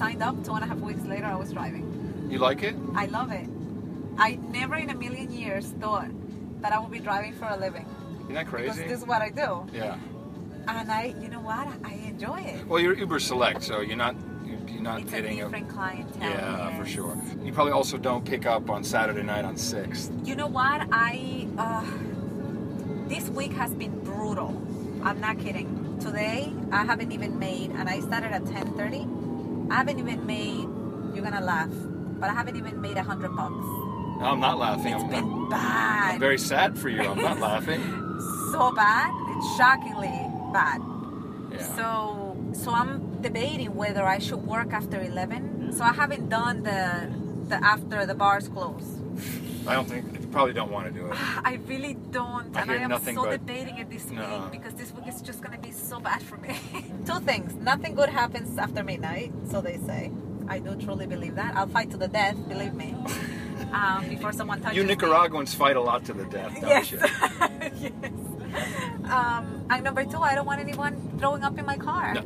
signed up, 2.5 weeks later, I was driving. You like it? I love it. I never in a million years thought that I would be driving for a living. Isn't that crazy? Because this is what I do. Yeah. And you know what? I enjoy it. Well, you're Uber Select, so you're not It's a hitting different clientele. Yeah, yes. for sure. You probably also don't pick up on Saturday night on 6th. You know what? This week has been brutal. I'm not kidding. Today, I haven't even made, and I started at 10:30. I haven't even made, you're gonna laugh, but I haven't even made $100. No, I'm not laughing. It's I'm been bad. I'm very sad for you. I'm not laughing. So bad. It's shockingly bad. Yeah. So I'm debating whether I should work after 11. So I haven't done the after the bars close. I don't think, you probably don't want to do it. I really don't, I and I hear am nothing so but- debating it this No. week because this week is just gonna be so bad for me. Two things: nothing good happens after midnight, so they say. I do truly believe that. I'll fight to the death, believe me. Before someone touches You me. Nicaraguans fight a lot to the death, don't Yes. you? Yes. And number two, I don't want anyone throwing up in my car. No,